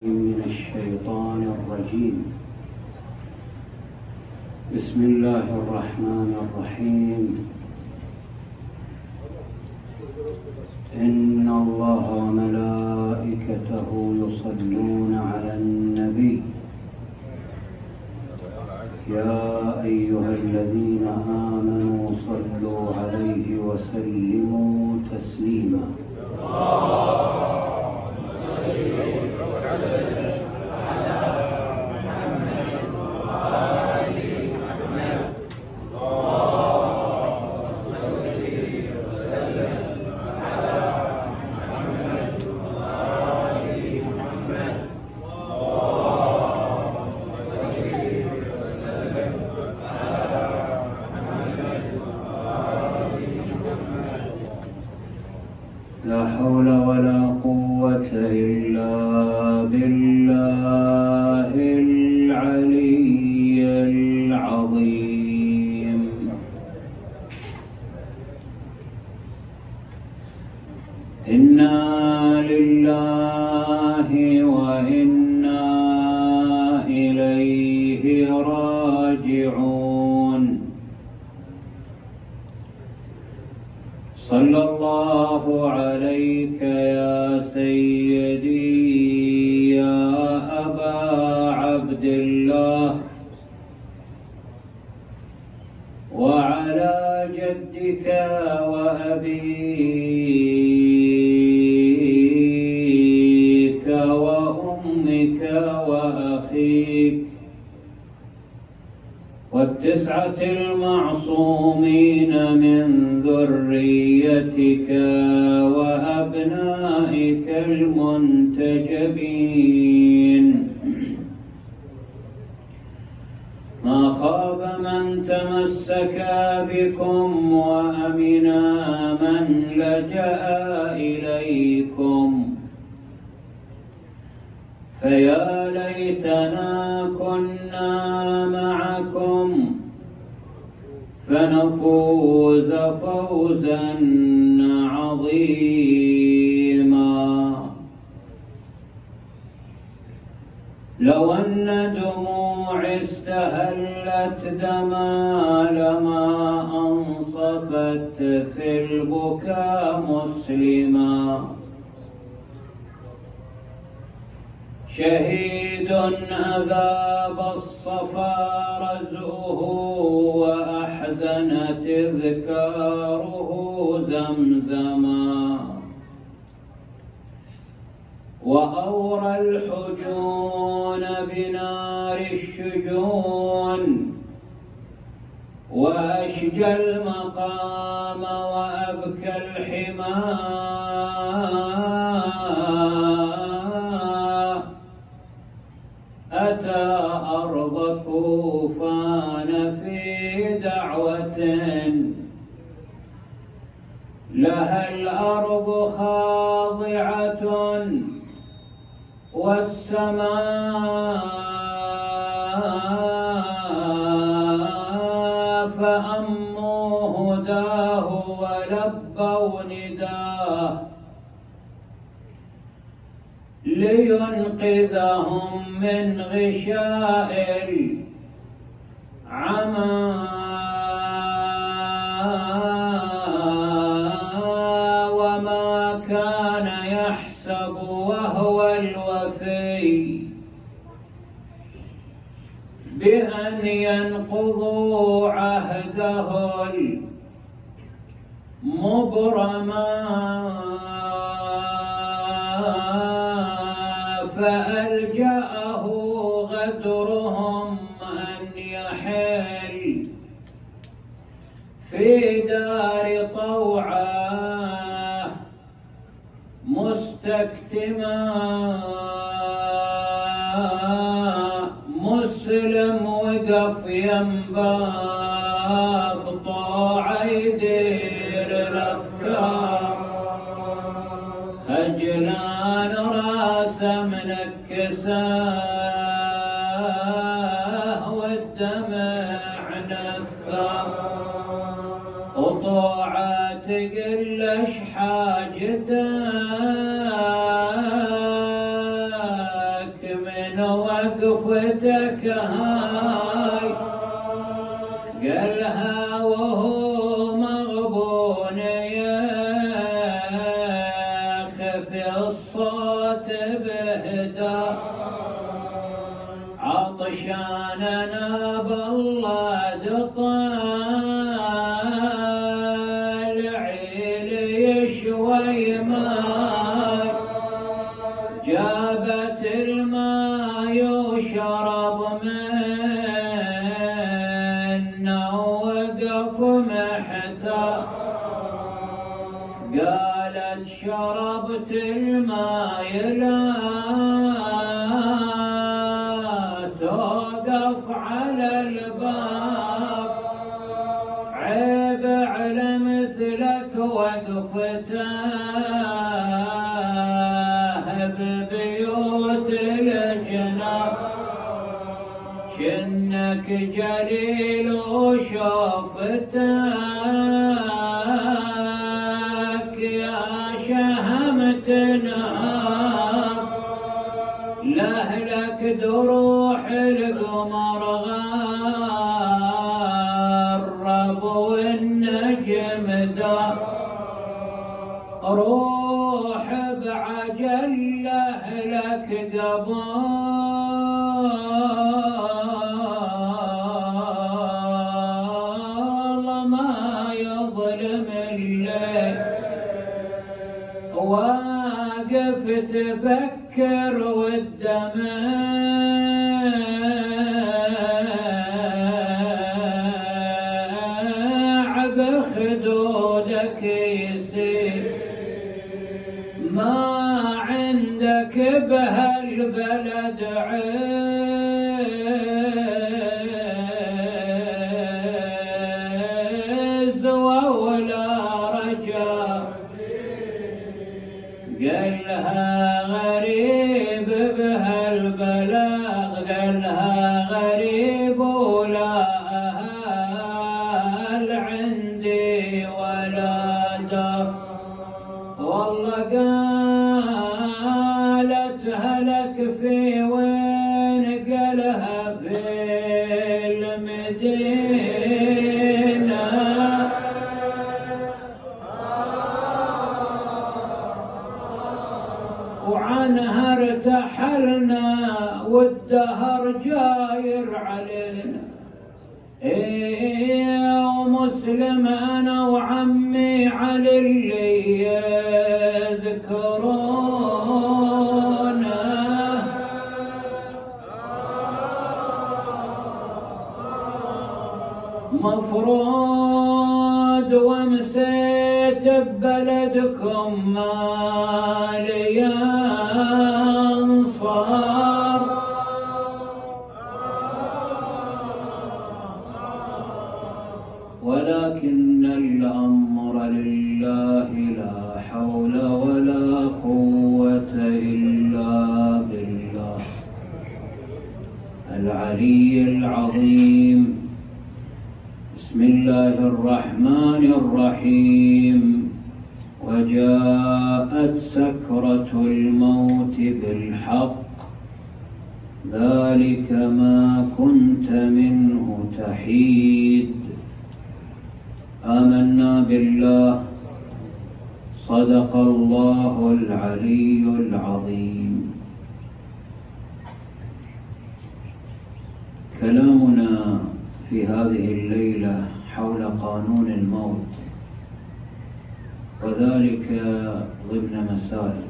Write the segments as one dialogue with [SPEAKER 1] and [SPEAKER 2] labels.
[SPEAKER 1] من الشيطان الرجيم. بسم الله الرحمن الرحيم. إن الله وملائكته يصلون على النبي يا أيها الذين آمنوا صلوا عليه وسلموا تسليما. لا حول ولا قوة إلا بالله العلي العظيم. إنا لله وإنا إليه راجعون. صلى الله عليك يا سيدي يا أبا عبد الله، وعلى جدك وأبيك وأمك وأخيك والتسعة المعصومين من ذريتك وأبنائك المنتجبين. ما خاب من تمسك بكم وأمنا من لجأ إليكم، فيا ليتنا كنا معكم فنفوز فوزا عظيما. لو أن دموعي استهلت دما لما أنصفت في البكاء مسلما. شهيد أذاب الصفا رزؤه وأحزن تذكاره زمزما. وأورى الحجون بنار الشجون وأشجى المقام وأبكى الحمى. أتى أرض كوفان في دعوة لها الأرض خاضعة والسماء فأموا هداه ولبوا نداه لينقذهم من غشاء العمى. وما كان يحسب وهو الوفي بأن ينقضوا عهده المبرما. فألجأه غدرهم أن يحل في دار طوعه مستكتما. مسلم وقف ينباب طاعة يدير الأفكار. خجلان راسه منكساه والدمع نثار. وطاعة تقلش حاجتك من وقفتك هاي، قالها وهو مغبون يخفي الصوت بهدى، عطشان انا بالله طالعي لي شوي ماي، جابت الماي وشرب منه ووقف محتار، قالت شربت الماي لا توقف على الباب، عيب على مثلك وقفته ببيوت الجناب، شنك جليل وشوفتك يا شهم تنهار، لأهلك دروح القمر غرب والنجم دار، روح بعجل لأهلك قبل ما يظلم الليل، واقف تفكر والدمع بخدودك يسيل، ما عندك بهالبلد عزوة ولا رجاء، قالها غريب بهالبلاغ، قالها غريب ولا أهل عندي ولا دار، والله قالتها لك في وين، قالها في المدينة، وعنها ارتحلنا والدهر جاير علينا، ومسلم انا وعمي علي اللي يذكرونا، مفروض ومسيت ببلدكم مالي انصار، ولكن الأمر لله لا حول ولا قوة إلا بالله العلي العظيم. بسم الله الرحمن الرحيم. وجاءت سكرة الموت بالحق ذلك ما كنت منه تحيد. آمنا بالله صدق الله العلي العظيم. كلامنا في هذه الليلة حول قانون الموت، وذلك ضمن مسائل.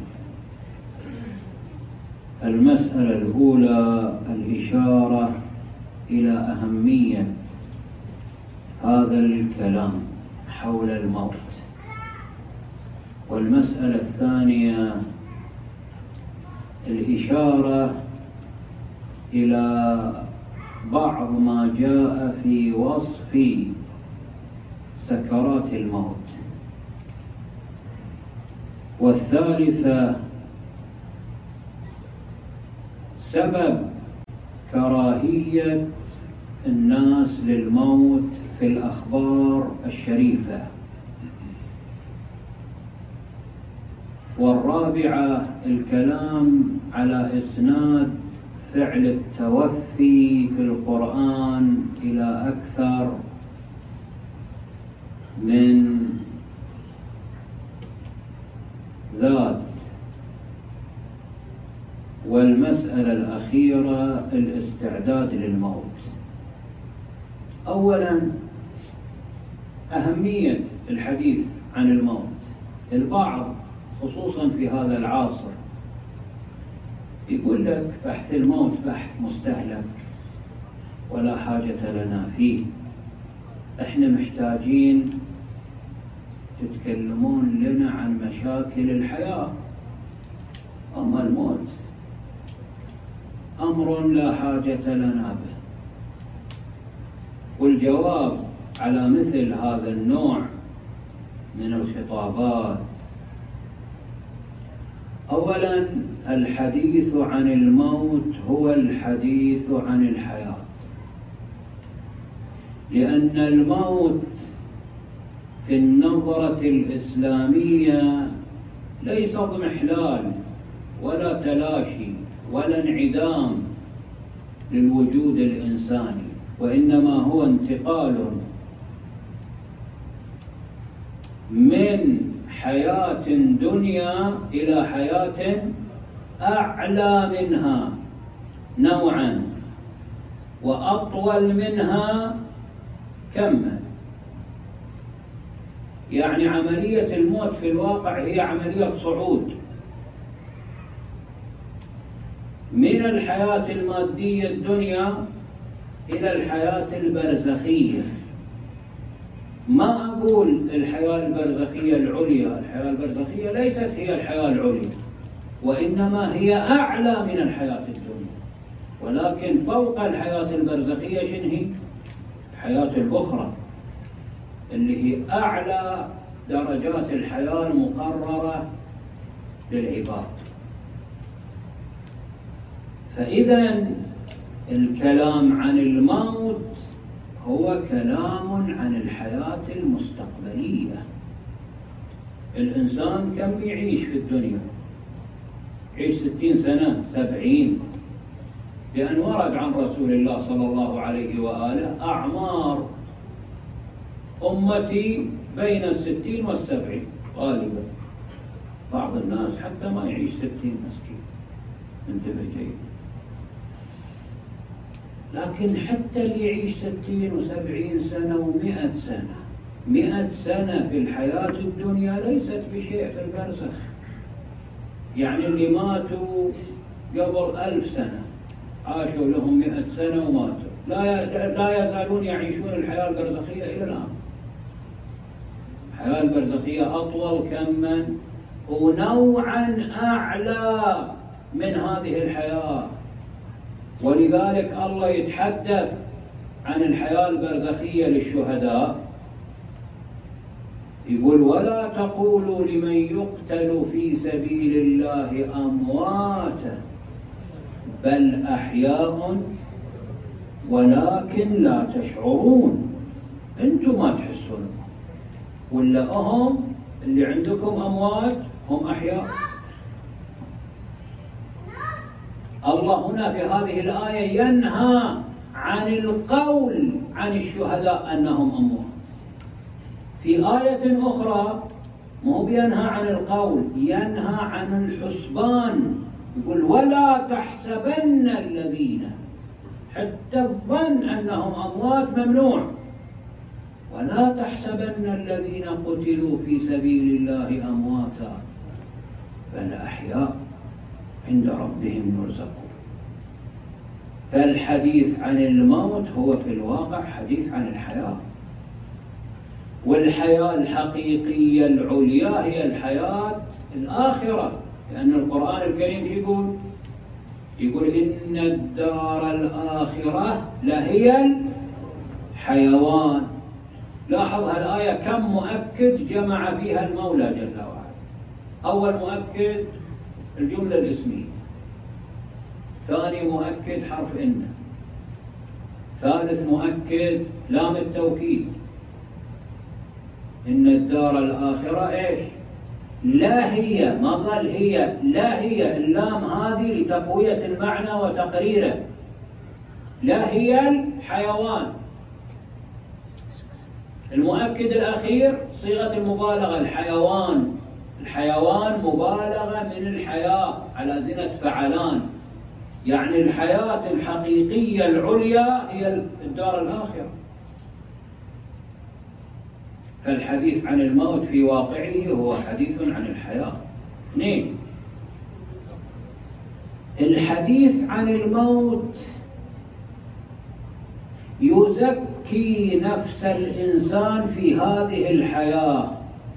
[SPEAKER 1] المسألة الأولى الإشارة إلى أهمية هذا الكلام حول الموت، والمسألة الثانية الإشارة إلى بعض ما جاء في وصف سكرات الموت، والثالثة سبب كراهية الناس للموت في الأخبار الشريفة، والرابعة الكلام على إسناد فعل التوفي في القرآن إلى أكثر من ذات. والمسألة الأخيرة الاستعداد للموت. أولاً أهمية الحديث عن الموت. البعض خصوصاً في هذا العصر يقول لك بحث الموت بحث مستهلك ولا حاجة لنا فيه، احنا محتاجين تتكلمون لنا عن مشاكل الحياة، أما الموت أمر لا حاجة لنا به. والجواب على مثل هذا النوع من الخطابات: أولاً الحديث عن الموت هو الحديث عن الحياة، لأن الموت في النظرة الإسلامية ليس اضمحلال ولا تلاشي ولا انعدام للوجود الإنساني، وإنما هو انتقال من حياة دنيا إلى حياة أعلى منها نوعاً وأطول منها كماً. يعني عملية الموت في الواقع هي عملية صعود من الحياة المادية الدنيا إلى الحياة البرزخية. ما أقول الحياة البرزخية العليا، الحياة البرزخية ليست هي الحياة العليا، وإنما هي أعلى من الحياة الدنيا، ولكن فوق الحياة البرزخية شنو هي؟ الحياة الأخرى اللي هي أعلى درجات الحياة المقررة للعباد. فإذا الكلام عن الموت هو كلام عن الحياة المستقبلية. الإنسان كم يعيش في الدنيا؟ يعيش 60 سنة 70، لأن ورد عن رسول الله صلى الله عليه وآله: أعمار أمتي بين 60 و70 غالبا. بعض الناس حتى ما يعيش 60 مسكين، انتبه جيد. لكن حتى اللي يعيش 60 و70 سنة و100 سنة، 100 سنة في الحياة الدنيا ليست بشيء في البرزخ. يعني اللي ماتوا قبل 1000 سنة عاشوا لهم 100 سنة وماتوا، لا يزالون يعيشون الحياة البرزخية إلى الآن. الحياة البرزخية أطول كماً ونوعاً أعلى من هذه الحياة. ولذلك الله يتحدث عن الحياة البرزخية للشهداء، يقول: ولا تقولوا لمن يقتل في سبيل الله أمواتا بل أحياء ولكن لا تشعرون. أنتم ما تحسون، ولا هم اللي عندكم أموات هم أحياء. الله هنا في هذه الآية ينهى عن القول عن الشهداء أنهم أموات. في آية أخرى مو بينهى عن القول، ينهى عن الحسبان. يقول: ولا تحسبن الذين، حتى الظن أنهم أموات ممنوع. ولا تحسبن الذين قتلوا في سبيل الله أمواتا بل أحياء عند ربهم يرزقون. فالحديث عن الموت هو في الواقع حديث عن الحياة، والحياة الحقيقية العليا هي الحياة الآخرة. لأن القرآن الكريم شو يقول؟ يقول: إن الدار الآخرة لهي الحيوان. لاحظ هالآية كم مؤكد جمع فيها المولى جل وعلا. أول مؤكد الجملة الاسمية، ثاني مؤكد حرف إن، ثالث مؤكد لام التوكيد. إن الدار الآخرة إيش؟ لا هي، ما قال هي، لا هي، اللام هذه لتقوية المعنى وتقريره. لا هي الحيوان. المؤكد الأخير صيغة المبالغة، الحيوان. الحيوان مبالغة من الحياة على زنة فعلان، يعني الحياة الحقيقية العليا هي الدار الآخرة. فالحديث عن الموت في واقعه هو حديث عن الحياة. 2، الحديث عن الموت يزكي نفس الإنسان في هذه الحياة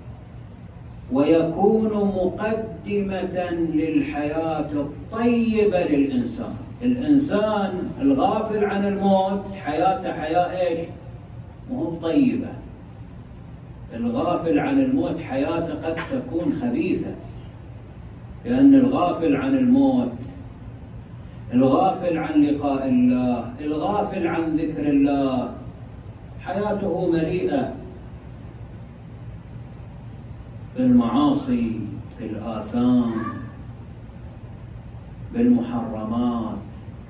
[SPEAKER 1] ويكون مقدمة للحياة الطيبة للإنسان. الإنسان الغافل عن الموت حياته حياة إيش؟ مو طيبة. الغافل عن الموت حياته قد تكون خبيثة، لأن الغافل عن الموت، الغافل عن لقاء الله، الغافل عن ذكر الله، حياته مليئة بالمعاصي، بالآثام، بالمحرمات.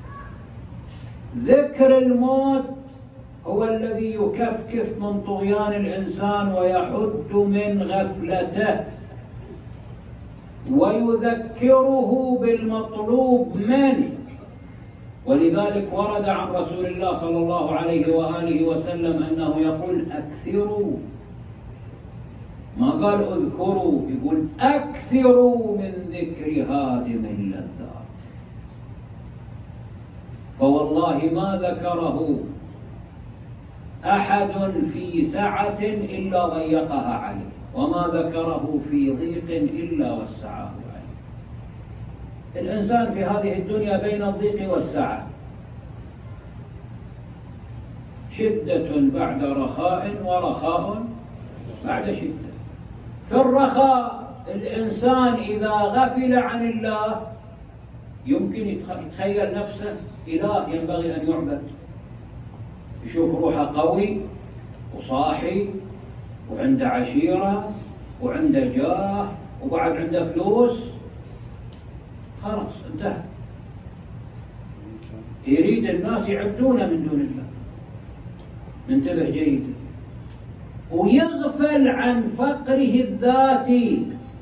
[SPEAKER 1] ذكر الموت هو الذي يكفكف من طغيان الإنسان ويحد من غفلته ويذكره بالمطلوب منه. ولذلك ورد عن رسول الله صلى الله عليه وآله وسلم أنه يقول أكثروا، ما قال اذكروا، يقول أكثروا من ذكر هادم اللذات. فوالله ما ذكره أحد في سعة إلا ضيقها عليه، وما ذكره في ضيق إلا وسعه عليه. الإنسان في هذه الدنيا بين الضيق والسعة، شدة بعد رخاء ورخاء بعد شدة. في الرخاء الإنسان إذا غفل عن الله يمكن يتخيل نفسه إله ينبغي أن يعبد، يشوف روحه قوي وصاحي وعنده عشيرة وعنده جاه وبعد عنده فلوس، خلاص انتهى. يريد الناس يعبدونه من دون الله. انتبه جيدا. ويغفل عن فقره الذاتي،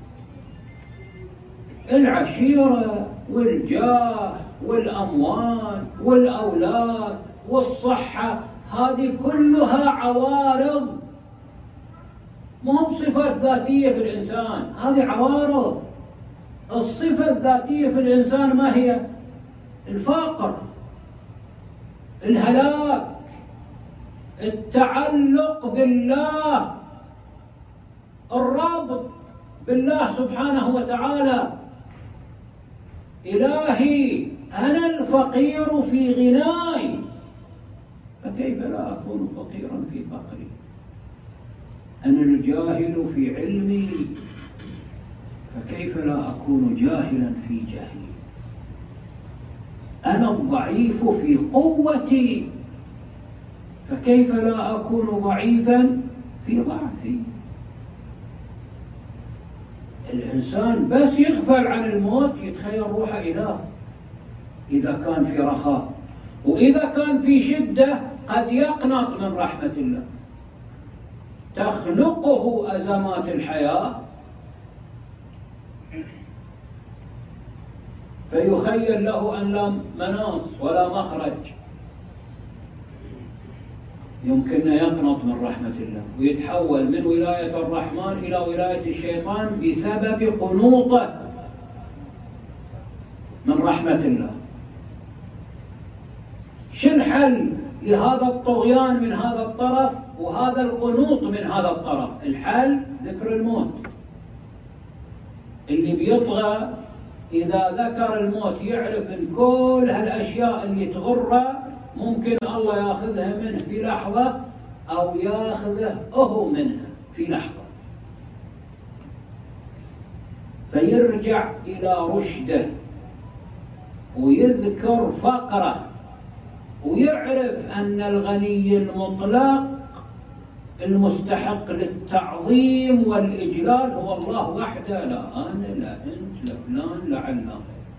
[SPEAKER 1] العشيرة والجاه والأموال والأولاد والصحة، هذه كلها عوارض، مو بصفات ذاتية في الإنسان، هذه عوارض. الصفة الذاتية في الإنسان ما هي؟ الفقر، الهلاك، التعلق بالله، الرابط بالله سبحانه وتعالى. إلهي أنا الفقير في غناي، فكيف لا أكون فقيرا في فقري؟ أنا الجاهل في علمي، فكيف لا أكون جاهلا في جهلي؟ أنا الضعيف في قوتي، فكيف لا أكون ضعيفا في ضعفي؟ الإنسان بس يغفل عن الموت يتخيل روحه إله إذا كان في رخاء، وإذا كان في شدة قد يقنط من رحمة الله، تخنقه أزمات الحياة فيخيل له أن لا مناص ولا مخرج، يمكن يقنط من رحمة الله ويتحول من ولاية الرحمن إلى ولاية الشيطان بسبب قنوطه من رحمة الله. شو الحل لهذا الطغيان من هذا الطرف وهذا القنوط من هذا الطرف؟ الحل ذكر الموت. اللي بيطغى إذا ذكر الموت يعرف أن كل هالأشياء اللي تغره ممكن الله ياخذها منه في لحظة أو ياخذه هو منها في لحظة، فيرجع إلى رشده ويذكر فقره ويعرف أن الغني المطلق المستحق للتعظيم والإجلال هو الله وحده، لا أنا لا أنت لا فلان لا علان.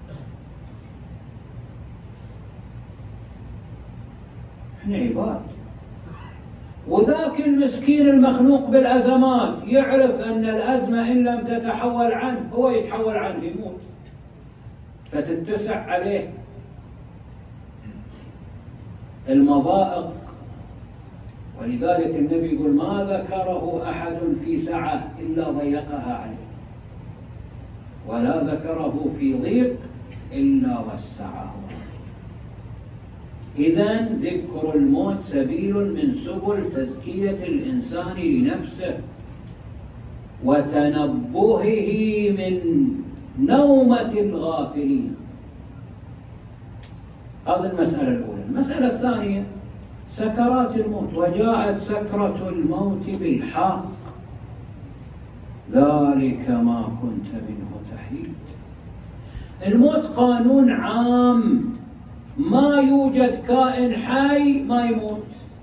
[SPEAKER 1] احنا عباد. وذاك المسكين المخنوق بالأزمات يعرف أن الأزمة إن لم تتحول عنه هو يتحول عنه يموت، فتتسع عليه المضائق. ولذلك النبي يقول ما ذكره أحد في سعة إلا ضيقها عليه، ولا ذكره في ضيق إلا وسعه. إذن ذكر الموت سبيل من سبل تزكية الإنسان لنفسه وتنبهه من نومة الغافلين. هذه المسألة الأولى. المسألة الثانية سكرات الموت. وجاءت سكرة الموت بالحق ذلك ما كنت منه تحيد. الموت قانون عام، ما يوجد كائن حي ما يموت،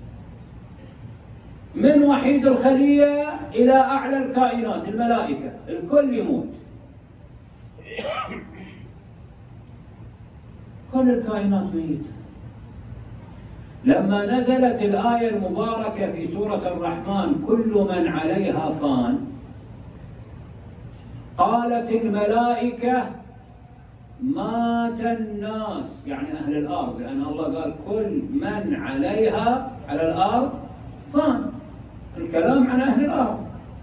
[SPEAKER 1] من وحيد الخلية إلى أعلى الكائنات الملائكة الكل يموت، كل الكائنات ميتة. لما نزلت الآية المباركة في سورة الرحمن كل من عليها فان، قالت الملائكة مات الناس، يعني أهل الأرض، لأن الله قال كل من عليها على الأرض فان، الكلام عن أهل الأرض.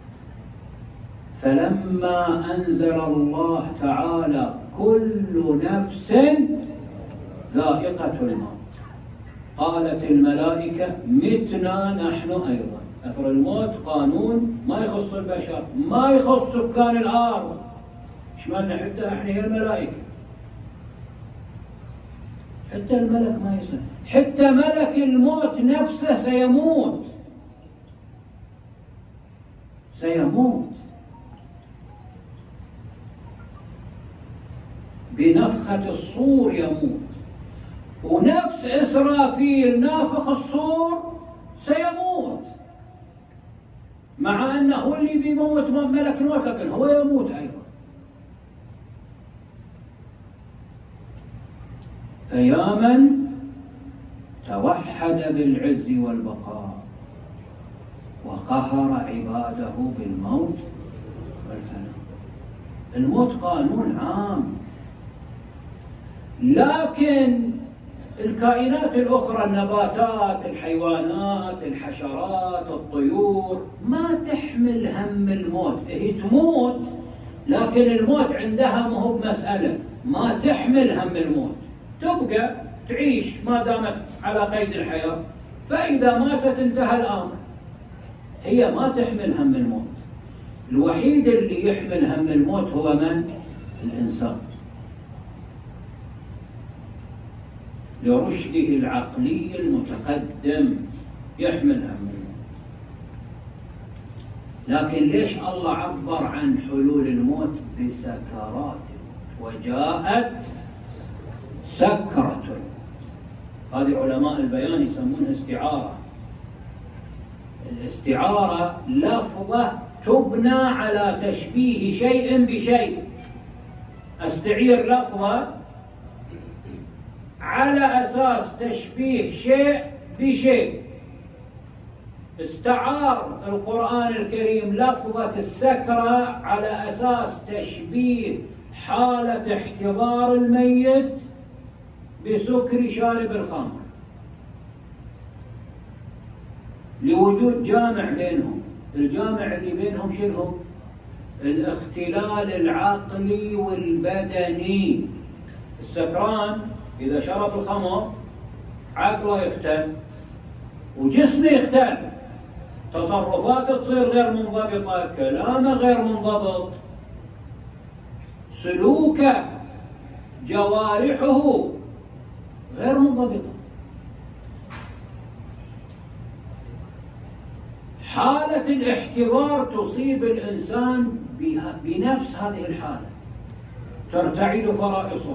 [SPEAKER 1] فلما أنزل الله تعالى كل نفس ذائقة الموت، قالت الملائكة متنا نحن أيضا. أثر الموت قانون ما يخص البشر، ما يخص سكان الأرض، شمالنا حتى احنا هي الملائكة، حتى الملك ما يسمع، حتى ملك الموت نفسه سيموت، سيموت بنفخة الصور يموت. ونفس إسرافيل نافخ الصور سيموت، مع أنه اللي بيموت ملك الموت لكن هو يموت أيضا. فيا من توحد بالعز والبقاء وقهر عباده بالموت والفناء. الموت قانون عام، لكن الكائنات الأخرى، النباتات، الحيوانات، الحشرات، الطيور، ما تحمل هم الموت. هي تموت لكن الموت عندها ما هو بمسألة، ما تحمل هم الموت، تبقى تعيش ما دامت على قيد الحياة، فإذا ماتت انتهى الأمر. هي ما تحمل هم الموت. الوحيد اللي يحمل هم الموت هو من؟ الإنسان، لرشده العقلي المتقدم يحمل هم الموت. لكن ليش الله عبر عن حلول الموت بسكرات؟ وجاءت سكرة الموت. هذه علماء البيان يسمونها استعارة. الاستعارة لفظة تبنى على تشبيه شيء بشيء. استعير لفظة على أساس تشبيه شيء بشيء. استعار القرآن الكريم لفظة السكرة على أساس تشبيه حالة احتضار الميت بسكر شارب الخمر، لوجود جامع بينهم. الجامع اللي بينهم شنو؟ الاختلال العقلي والبدني. السكران إذا شرب الخمر عقله يختل وجسمه يختل، تصرفاته تصير غير منضبطة، كلامه غير منضبط، سلوكه جوارحه غير منضبطة. حالة الاحتضار تصيب الإنسان بنفس هذه الحالة، ترتعد فرائصه،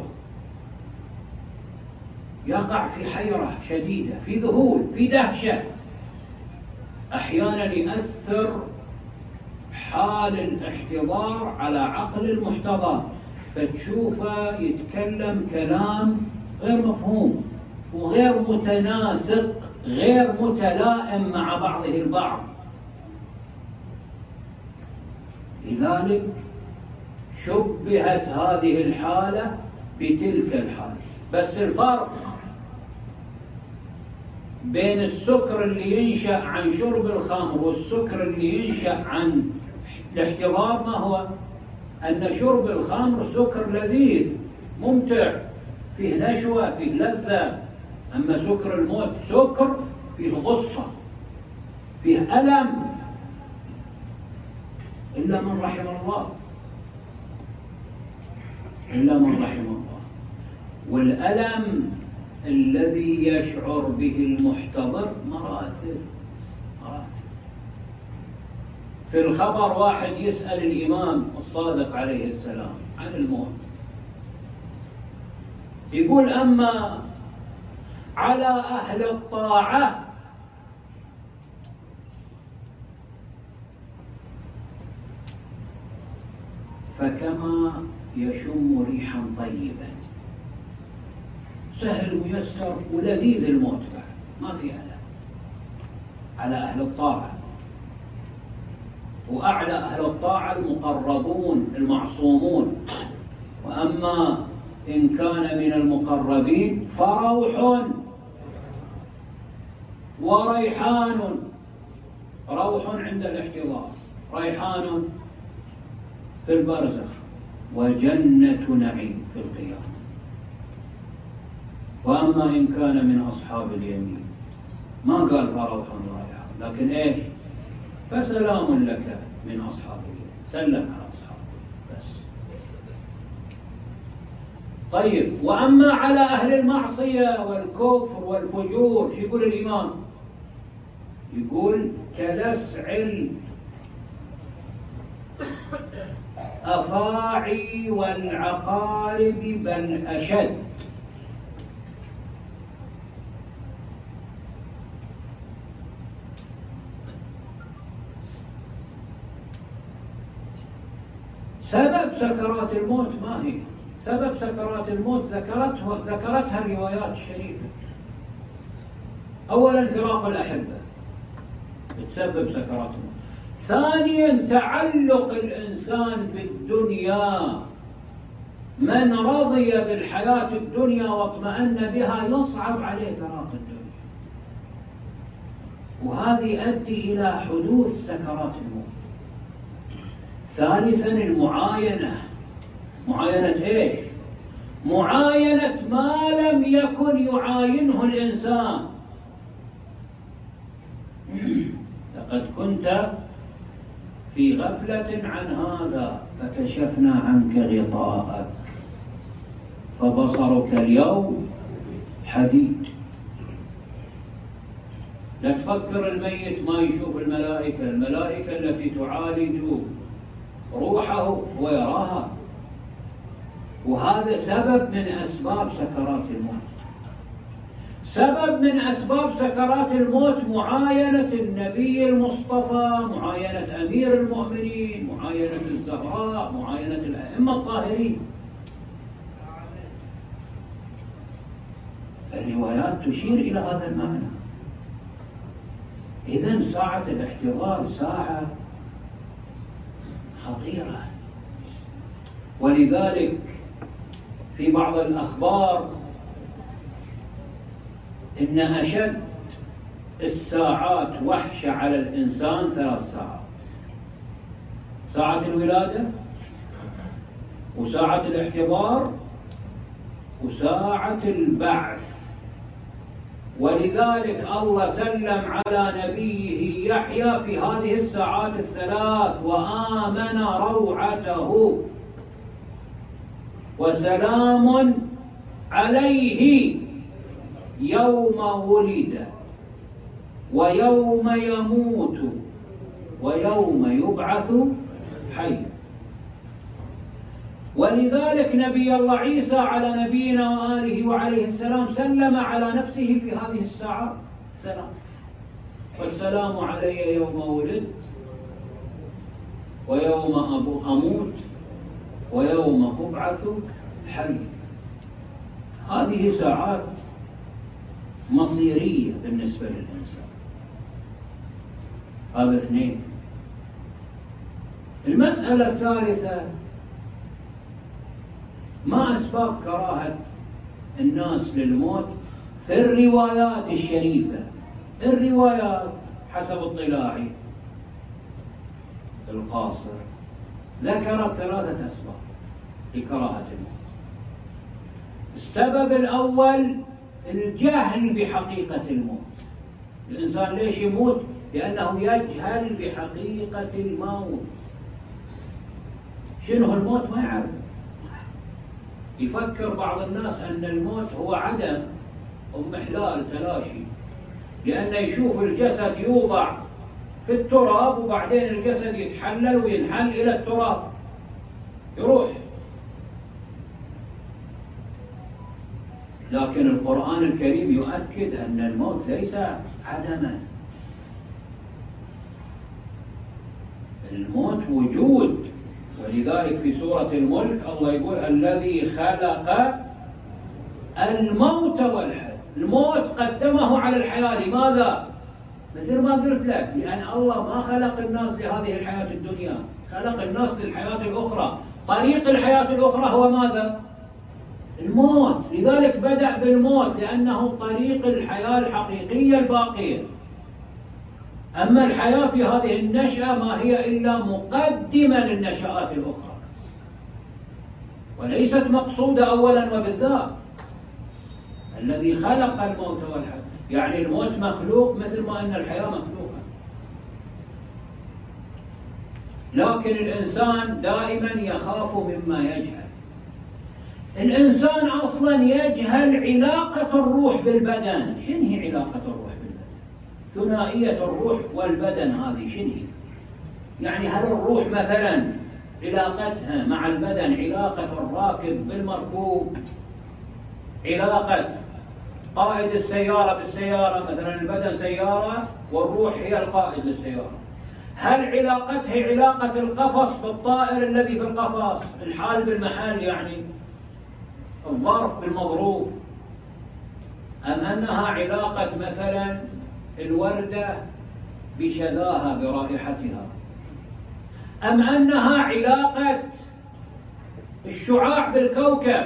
[SPEAKER 1] يقع في حيرة شديدة، في ذهول، في دهشة. أحيانا يأثر حال الاحتضار على عقل المحتضر، فتشوفه يتكلم كلام غير مفهوم وغير متناسق، غير متلائم مع بعضه البعض. لذلك شبهت هذه الحالة بتلك الحالة. بس الفرق بين السكر اللي ينشأ عن شرب الخمر والسكر اللي ينشأ عن الاحتضار ما هو؟ أن شرب الخمر سكر لذيذ ممتع، فيه نشوة، فيه لذة. أما سكر الموت سكر فيه غصة، فيه ألم، إلا من رحم الله، إلا من رحم الله. والألم الذي يشعر به المحتضر مراتب. في الخبر واحد يسأل الإمام الصادق عليه السلام عن الموت، يقول: أما على أهل الطاعة فكما يشم ريحا طيبا. سهل ميسر ولذيذ الموت بعد، ما في ألم. على أهل الطاعة، وأعلى أهل الطاعة المقربون المعصومون. وأما إن كان من المقربين فروح وريحان. روح عند الاحتضار، ريحان في البرزخ، وجنة نعيم في القيامة. وأما إن كان من أصحاب اليمين ما قال فروح وريحان، لكن إيش؟ فسلام لك من أصحاب اليمين، سلم على أصحابه بس. طيب، وأما على أهل المعصية والكفر والفجور شو يقول الإمام؟ يقول: كلسع الأفاعي والعقارب بل أشد. سبب سكرات الموت ما هي؟ سبب سكرات الموت ذكرتها الروايات الشريفة. أولا فراق الأحبة بتسبب سكرات الموت. ثانيا تعلق الإنسان بالدنيا، من رضي بالحياة الدنيا واطمأن بها يصعب عليه فراق الدنيا، وهذا يؤدي إلى حدوث سكرات الموت. ثالثا المعاينة. معاينة إيش؟ معاينة ما لم يكن يعاينه الإنسان. لقد كنت في غفلة عن هذا فكشفنا عنك غطاءك فبصرك اليوم حديد. لا تفكر الميت ما يشوف الملائكة، الملائكة التي تعالج روحه ويراها. وهذا سبب من أسباب سكرات الموت. سبب من أسباب سكرات الموت معاينة النبي المصطفى، معاينة أمير المؤمنين، معاينة الزهراء، معاينة الأئمة الطاهرين. الروايات تشير إلى هذا المعنى. إذن ساعة الاحتضار ساعة خطيرة. ولذلك في بعض الأخبار إن أشد الساعات وحشة على الإنسان 3 ساعات: ساعة الولادة، وساعة الاحتضار، وساعة البعث. ولذلك الله سلم على نبيه يحيى في هذه الساعات ال3: وآمن روعته وسلام عليه يوم ولد ويوم يموت ويوم يبعث حيا. ولذلك نبي الله عيسى على نبينا وآله وعليه السلام سلم على نفسه في هذه الساعات 3: والسلام علي يوم ولدت ويوم أموت ويوم أبعث حيا. هذه ساعات مصيرية بالنسبة للإنسان. هذا اثنين. المسألة الثالثة: ما أسباب كراهة الناس للموت في الروايات الشريفة؟ الروايات حسب اطلاعي القاصر ذكرت 3 أسباب لكراهة الموت. السبب الأول الجهل بحقيقة الموت. الإنسان ليش يموت؟ لأنه يجهل بحقيقة الموت. شنو الموت؟ ما يعرف. يفكر بعض الناس أن الموت هو عدم اضمحلال تلاشي، لأنه يشوف الجسد يوضع في التراب وبعدين الجسد يتحلل وينحل إلى التراب يروح. لكن القرآن الكريم يؤكد أن الموت ليس عدما. الموت وجود، ولذلك في سورة الملك الله يقول: الذي خلق الموت والحياة. الموت قدمه على الحياة. لماذا؟ مثل ما قلت لك، لأن الله ما خلق الناس لهذه الحياة الدنيا، خلق الناس للحياة الأخرى. طريق الحياة الأخرى هو ماذا؟ الموت. لذلك بدأ بالموت لأنه طريق الحياة الحقيقية الباقية. أما الحياة في هذه النشأة ما هي إلا مقدمة للنشآت الأخرى، وليست مقصودة أولا وبالذات. الذي خلق الموت والحياة، يعني الموت مخلوق مثل ما أن الحياة مخلوقة. لكن الإنسان دائما يخاف مما يجهل. الإنسان أصلا يجهل علاقة الروح بالبدن. شنو هي علاقة الروح بالبدن؟ ثنائية الروح والبدن هذه شنو هي؟ يعني هل الروح مثلا علاقتها مع البدن علاقة الراكب بالمركوب، علاقة قائد السيارة بالسيارة؟ مثلا البدن سيارة والروح هي القائد للسيارة. هل علاقتها علاقة القفص بالطائر الذي في القفص، الحال بالمحل، يعني الظرف بالمظروف؟ أم أنها علاقة مثلا الوردة بشذاها برائحتها؟ أم أنها علاقة الشعاع بالكوكب؟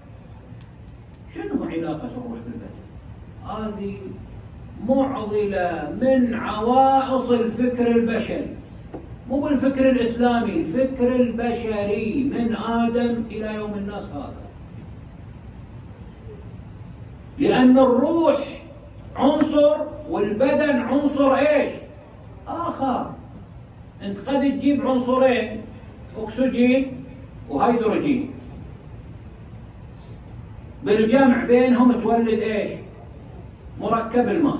[SPEAKER 1] شنو علاقة الروح بالبدن؟ هذه معضلة من عوائص الفكر البشري، مو بالفكر الإسلامي، الفكر البشري من آدم إلى يوم الناس هذا. لأن الروح عنصر والبدن عنصر إيش؟ آخر. أنت قد تجيب عنصرين، أكسجين وهيدروجين، بالجمع بينهم تولد إيش؟ مركب الماء.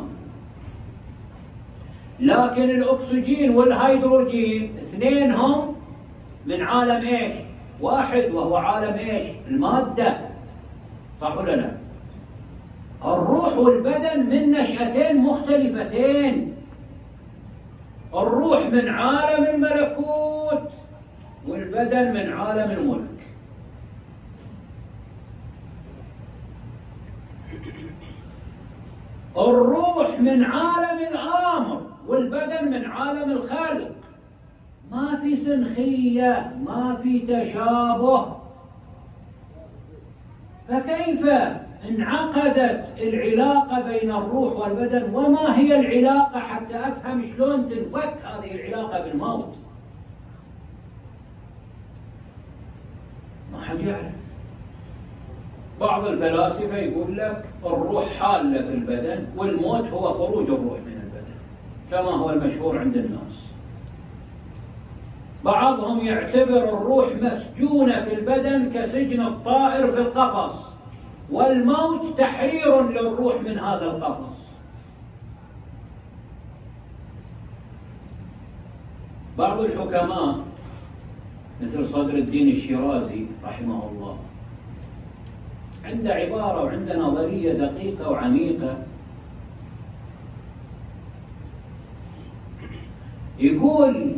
[SPEAKER 1] لكن الأكسجين والهيدروجين اثنينهم من عالم إيش؟ واحد، وهو عالم إيش؟ المادة. صح ولا لا؟ الروح والبدن من نشأتين مختلفتين. الروح من عالم الملكوت والبدن من عالم الملك. الروح من عالم الأمر والبدن من عالم الخلق. ما في سنخية، ما في تشابه. فكيف انعقدت العلاقة بين الروح والبدن؟ وما هي العلاقة حتى أفهم شلون تنفك هذه العلاقة بالموت؟ ما حد يعرف. بعض الفلاسفة يقول لك الروح حالة في البدن والموت هو خروج الروح من البدن، كما هو المشهور عند الناس. بعضهم يعتبر الروح مسجونة في البدن كسجن الطائر في القفص، والموت تحرير للروح من هذا القفص. بعض الحكماء مثل صدر الدين الشيرازي رحمه الله عنده عبارة وعنده نظرية دقيقة وعميقة. يقول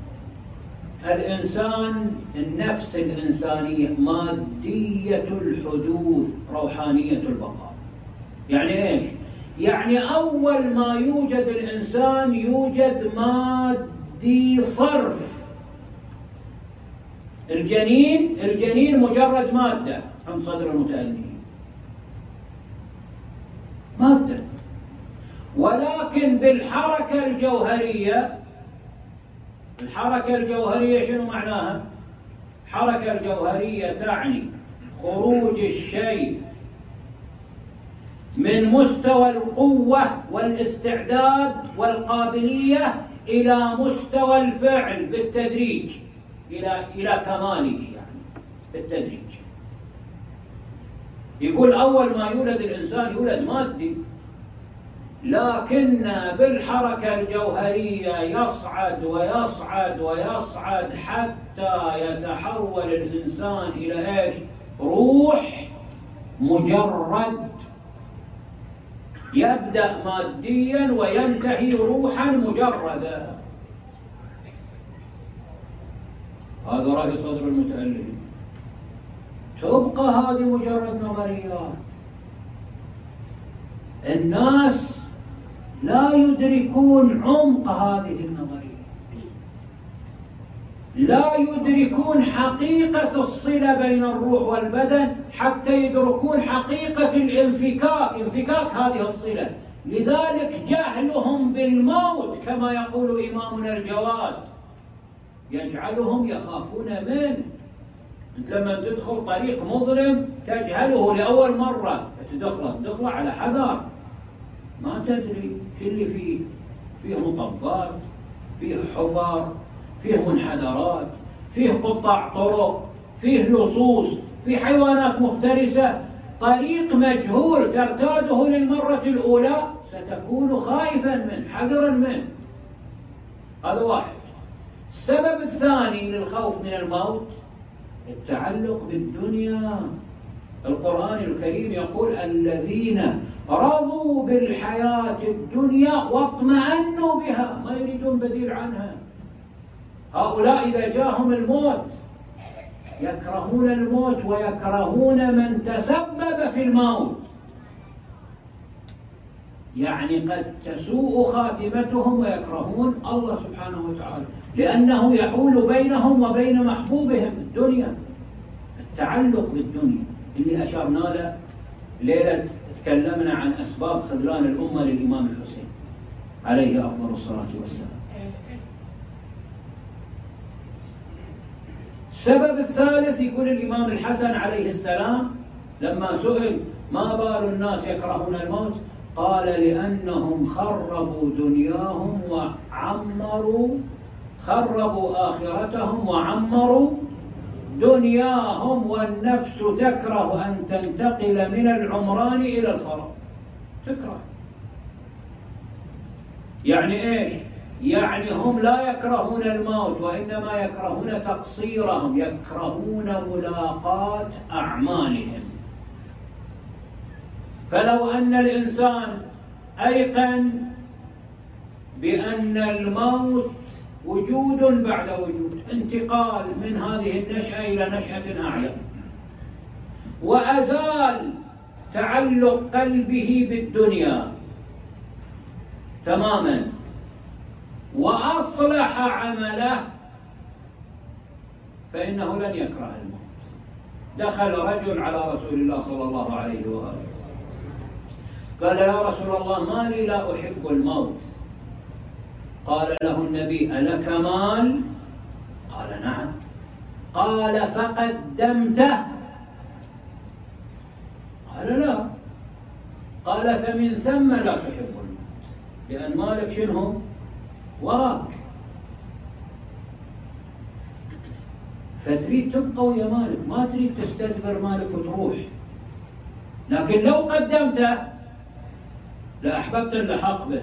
[SPEAKER 1] الإنسان، النفس الإنسانية مادية الحدوث روحانية البقاء. يعني إيش؟ يعني أول ما يوجد الإنسان يوجد مادي صرف. الجنين مجرد مادة عند صدر المتألمين، مادة. ولكن بالحركة الجوهرية، الحركة الجوهرية شنو معناها؟ الحركة الجوهرية تعني خروج الشيء من مستوى القوة والاستعداد والقابلية إلى مستوى الفعل بالتدريج، إلى كماله، يعني بالتدريج. يقول أول ما يولد الإنسان يولد مادي، لكن بالحركة الجوهرية يصعد ويصعد ويصعد حتى يتحول الإنسان إلى إيش؟ روح مجرد، يبدأ ماديا وينتهي روحا مجردة. هذا رأي صدر المتألم. تبقى هذه مجرد نظريات. الناس لا يدركون عمق هذه النظرية، لا يدركون حقيقة الصلة بين الروح والبدن حتى يدركون حقيقة انفكاك هذه الصلة. لذلك جهلهم بالموت كما يقول إمامنا الجواد يجعلهم يخافون منه. أنت لما تدخل طريق مظلم تجهله لأول مرة، تدخل على حذر، ما تدري شو اللي فيه. فيه مطبات، فيه حفر، فيه منحدرات، فيه قطاع طرق، فيه لصوص، فيه حيوانات مفترسة. طريق مجهول ترتاده للمرة الأولى ستكون خائفا منه، حذرا منه. هذا واحد. السبب الثاني للخوف من الموت التعلق بالدنيا. القرآن الكريم يقول الذين رضوا بالحياة الدنيا واطمأنوا بها، ما يريدون بديل عنها. هؤلاء إذا جاءهم الموت يكرهون الموت ويكرهون من تسبب في الموت، يعني قد تسوء خاتمتهم ويكرهون الله سبحانه وتعالى لأنه يحول بينهم وبين محبوبهم الدنيا. التعلق بالدنيا اللي أشرنا له ليلة تكلمنا عن أسباب خذلان الأمة للإمام الحسين عليه أفضل الصلاة والسلام. السبب الثالث يقول الإمام الحسن عليه السلام لما سئل ما بال الناس يكرهون الموت قال لأنهم خربوا دنياهم خربوا آخرتهم وعمروا دنياهم، والنفس تكره أن تنتقل من العمران إلى الخراب. تكره يعني إيش؟ يعني هم لا يكرهون الموت وإنما يكرهون تقصيرهم، يكرهون ملاقاة أعمالهم. فلو أن الإنسان أيقن بأن الموت وجود بعد وجود، انتقال من هذه النشأة إلى نشأة أعلى، وأزال تعلق قلبه بالدنيا تماما وأصلح عمله، فإنه لن يكره الموت. دخل رجل على رسول الله صلى الله عليه وآله قال يا رسول الله ما لي لا أحب الموت. قال له النبي ألك مال؟ قال نعم. قال فقدمته؟ قال لا. قال فمن ثم لا تحب الموت، لأن مالك شنو وراك، فتريد تبقى ويا مالك، ما تريد تستدبر مالك وتروح. لكن لو قدمته لأحببت اللحاق به.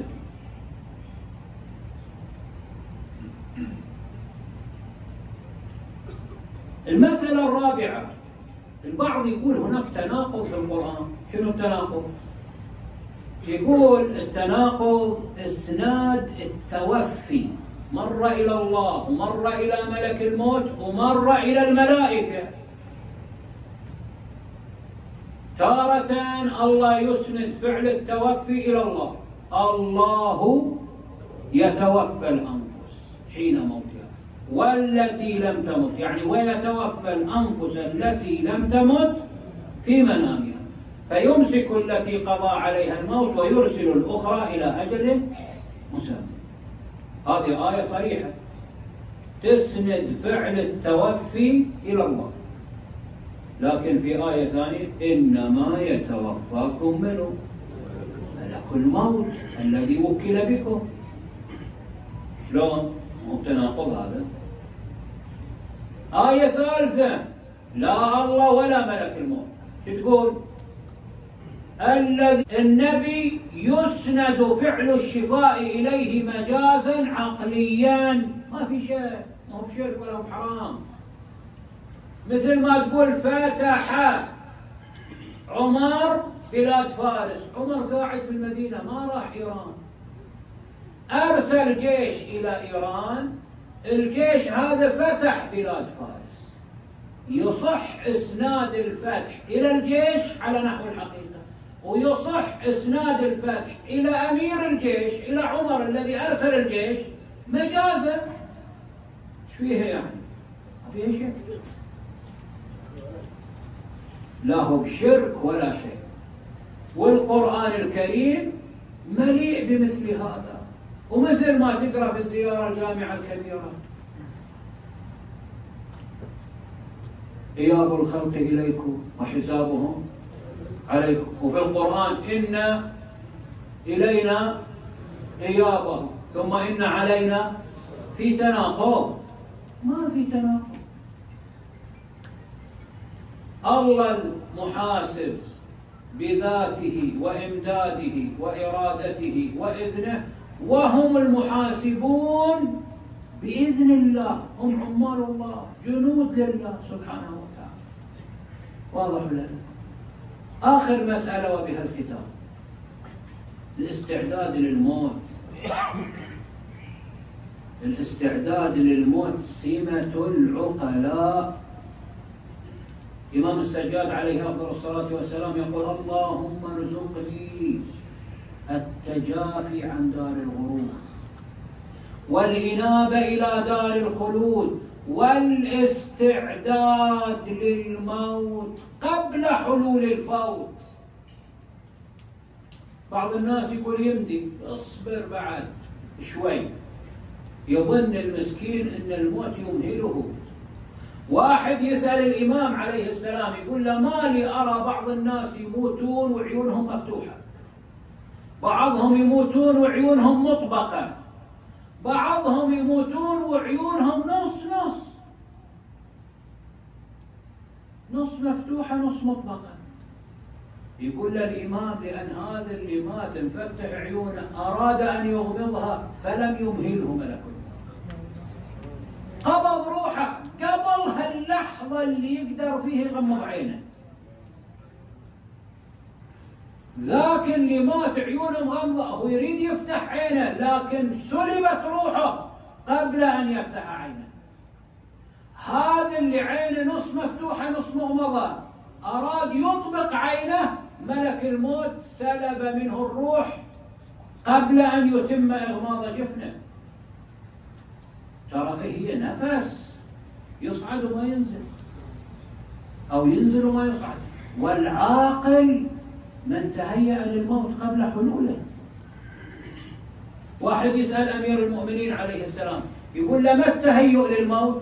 [SPEAKER 1] المسألة الرابعة، البعض يقول هناك تناقض في القرآن. شنو التناقض؟ يقول التناقض إسناد التوفي مر إلى الله ومر إلى ملك الموت ومر إلى الملائكة. تارة الله يسند فعل التوفي إلى الله، الله يتوفى الأنفس حين موتها والتي لم تمت، يعني ويتوفى الأنفس التي لم تمت في منامها، فيمسك التي قضى عليها الموت ويرسل الأخرى إلى أجل مسمى. هذه آية صريحة تسند فعل التوفي إلى الله. لكن في آية ثانية إنما يتوفاكم منه ملك الموت الذي وكل بكم. شلون؟ مو تناقض هذا. آية ثالثة لا الله ولا ملك الموت، شو تقول؟ النبي يسند فعل الشفاء إليه مجازا عقليا، ما في شيء، ما هو بشرك ولا بحرام. مثل ما تقول فتح عمر بلاد فارس، عمر قاعد في المدينة ما راح إيران، أرسل جيش إلى إيران، الجيش هذا فتح بلاد فارس. يصح إسناد الفتح إلى الجيش على نحو الحقيقة، ويصح إسناد الفتح إلى أمير الجيش إلى عمر الذي أرسل الجيش مجازا. ايش فيها يعني؟ ما فيها شيء، لا هو بشرك ولا شيء. والقرآن الكريم مليء بمثل هذا. ومثل ما تقرأ في الزيارة الجامعة الكبيرة إياب الخلق إليكم وحسابهم عليكم، وفي القرآن إن إلينا إيابهم ثم إن علينا، في تناقض؟ ما في تناقض. الله المحاسب بذاته وإمداده وإرادته وإذنه، وهم المحاسبون بإذن الله، هم عمال الله جنود لله سبحانه وتعالى. واضح لنا؟ آخر مسألة وبها الختام، الاستعداد للموت. الاستعداد للموت سمة العقلاء. إمام السجاد عليه أفضل الصلاة والسلام يقول اللهم ارزقني التجافي عن دار الغرور والإنابة إلى دار الخلود والاستعداد للموت قبل حلول الفوت. بعض الناس يقول يمدي اصبر بعد شوي، يظن المسكين أن الموت يمهله. واحد يسأل الإمام عليه السلام يقول له ما لي أرى بعض الناس يموتون وعيونهم مفتوحة، بعضهم يموتون وعيونهم مطبقة، بعضهم يموتون وعيونهم نص مفتوحة نص مطبقة. يقول له الإمام لأن هذا اللي مات انفتح عيونه أراد أن يغمضها فلم يمهله ملك الموت، قبض روحه قبل هاللحظة اللي يقدر فيه يغمض عينه. ذاك اللي مات عيونه مغمضة هو يريد يفتح عينه، لكن سلبت روحه قبل أن يفتح عينه. هذا اللي عينه نص مفتوحة نص مغمضة أراد يطبق عينه، ملك الموت سلب منه الروح قبل أن يتم إغماض جفنه. ترى هي نفس يصعد وما ينزل، أو ينزل وما يصعد. والعاقل من تهيأ للموت قبل حلوله. واحد يسأل أمير المؤمنين عليه السلام يقول له ما التهيؤ للموت؟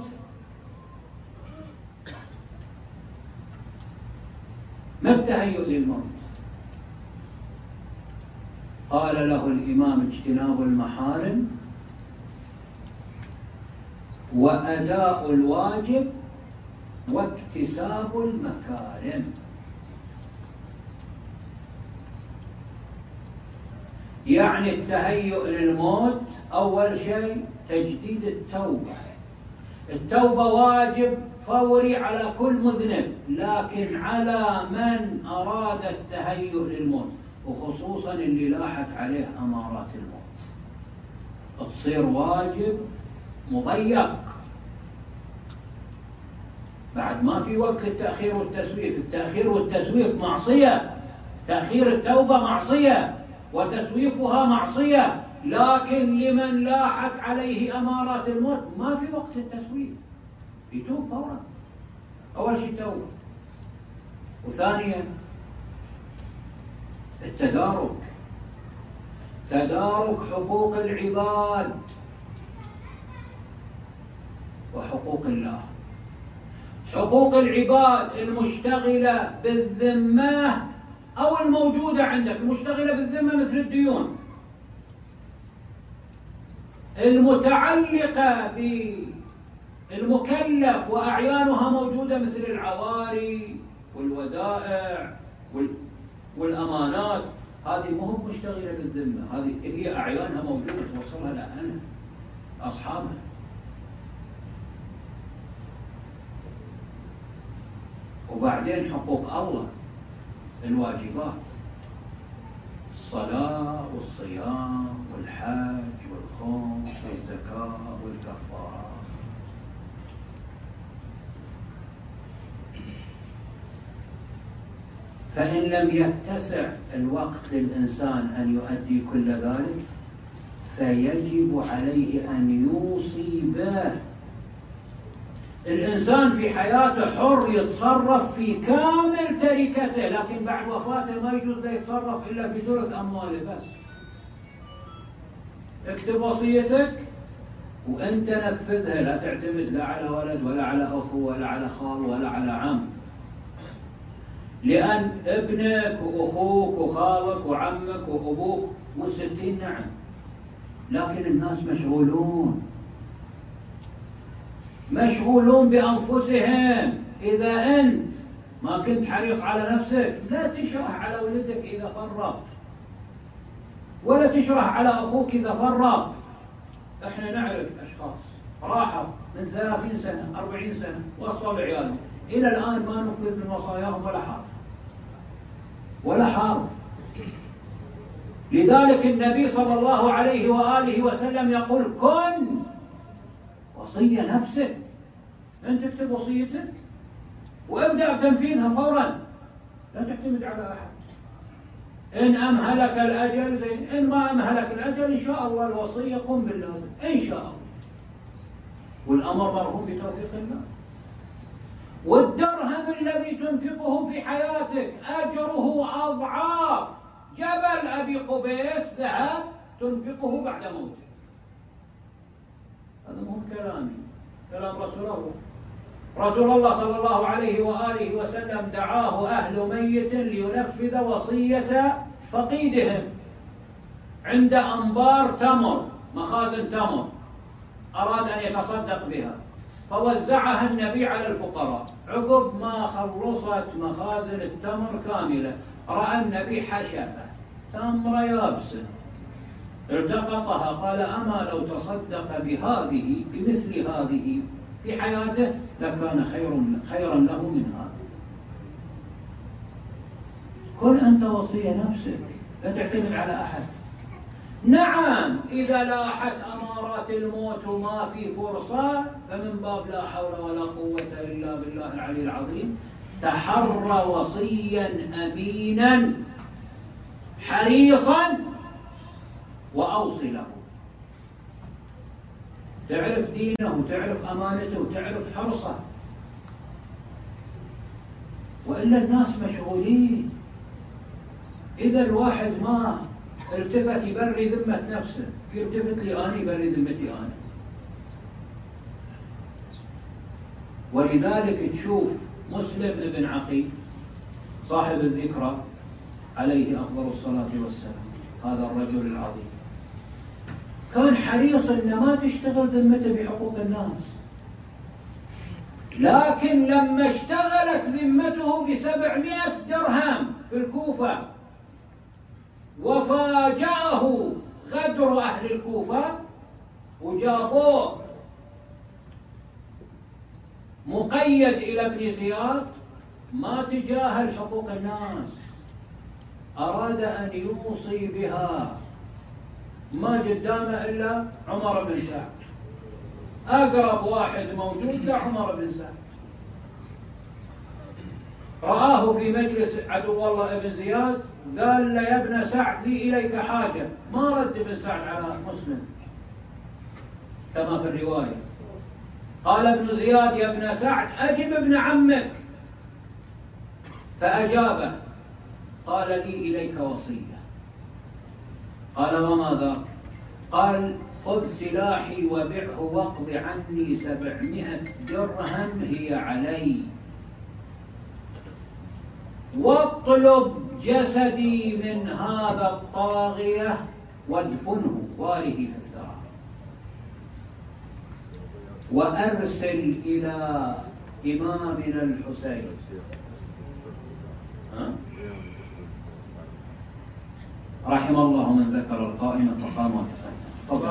[SPEAKER 1] ما التهيؤ للموت؟ قال له الإمام اجتناب المحارم وأداء الواجب واكتساب المكارم. يعني التهيؤ للموت أول شيء تجديد التوبة. التوبة واجب فوري على كل مذنب، لكن على من أراد التهيؤ للموت، وخصوصا اللي لاحت عليه أمارات الموت. تصير واجب مضيق. بعد ما في وقت التأخير والتسويف. التأخير والتسويف معصية، تأخير التوبة معصية وتسويفها معصية، لكن لمن لاحت عليه أمارات الموت ما في وقت التسويف، يتوب فورا. أول شيء التوبة، وثانيا التدارك، تدارك حقوق العباد وحقوق الله. حقوق العباد المشتغلة بالذمة أو الموجودة عندك. المشتغلة بالذمة مثل الديون، المتعلقة بالمكلف وأعيانها موجودة مثل العواري والودائع والأمانات. هذه مو هم مشتغلة بالذمة، هذه هي أعيانها موجودة توصلها لأهلها أصحابها. وبعدين حقوق الله الواجبات، الصلاة والصيام والحج والخمس والزكاة والكفارة. فإن لم يتسع الوقت للإنسان أن يؤدي كل ذلك فيجب عليه أن يوصي به. الإنسان في حياته حر يتصرف في كامل تركته، لكن بعد وفاته ما يجوز له يتصرف إلا في ثلث أمواله بس. اكتب وصيتك وأنت نفذها، لا تعتمد لا على ولد ولا على أخو ولا على خال ولا على عم، لأن ابنك وأخوك وخالك وعمك وأبوك مستين نعم، لكن الناس مشغولون بأنفسهم. إذا أنت ما كنت حريص على نفسك لا تشرح على ولدك إذا فرط، ولا تشرح على أخوك إذا فرط. إحنا نعرف أشخاص راحوا من 30 سنة 40 سنة وصلوا عيالهم إلى الآن ما نفذ من وصاياهم ولا حرف. لذلك النبي صلى الله عليه وآله وسلم يقول كن وصية نفسك. أنت اكتب وصيتك وابدأ بتنفيذها فورا، لا تعتمد على أحد. إن أمهلك الأجل زين، إن ما أمهلك الأجل إن شاء الله الوصية قم باللازم إن شاء الله، والأمر مرهون بتوفيق الله. والدرهم الذي تنفقه في حياتك أجره أضعاف جبل أبي قبيس ذهب تنفقه بعد موته. هذا مو كلامي، كلام رسول الله صلى الله عليه وآله وسلم دعاه أهل ميت لينفذ وصية فقيدهم عند أنبار تمر، مخازن تمر، أراد أن يتصدق بها فوزعها النبي على الفقراء. عقب ما خلصت مخازن التمر كاملة رأى النبي حشفة تمر يابسة التقطها، قال أما لو تصدق بمثل هذه في حياته لكان خيرا له من هذا. كن أنت وصي نفسك، لا تعتمد على أحد. نعم إذا لاحت أمارات الموت وما في فرصة فمن باب لا حول ولا قوة إلا بالله العلي العظيم تحرى وصيا أمينا حريصا وأوصي له. تعرف دينه وتعرف أمانته وتعرف حرصه، وإلا الناس مشغولين. إذا الواحد ما التفت يبري ذمة نفسه يلتفت لي أنا يبري ذمتي أنا. ولذلك تشوف مسلم بن عقيل صاحب الذكرى عليه أفضل الصلاة والسلام، هذا الرجل العظيم كان حريص أن ما تشتغل ذمته بحقوق الناس، لكن لما اشتغلت ذمته ب700 درهم في الكوفة وفاجأه غدر أهل الكوفة وجابوه مقيد إلى ابن زياد، ما تجاهل حقوق الناس، أراد أن يوصي بها ما قدامه إلا عمر بن سعد، أقرب واحد موجود له عمر بن سعد. رآه في مجلس عدو الله بن زياد، قال له يا ابن سعد لي إليك حاجة. ما رد ابن سعد على مسلم كما في الرواية. قال ابن زياد يا ابن سعد أجب ابن عمك، فأجابه. قال لي إليك وصية. قال وما ذاك؟ قال خذ سلاحي وبعه واقض عني 700 درهم هي علي، واطلب جسدي من هذا الطاغية وادفنه واره في الثرى، وأرسل إلى إمامنا الحسين. رحم الله من ذكر القائمة فقام وتصدق.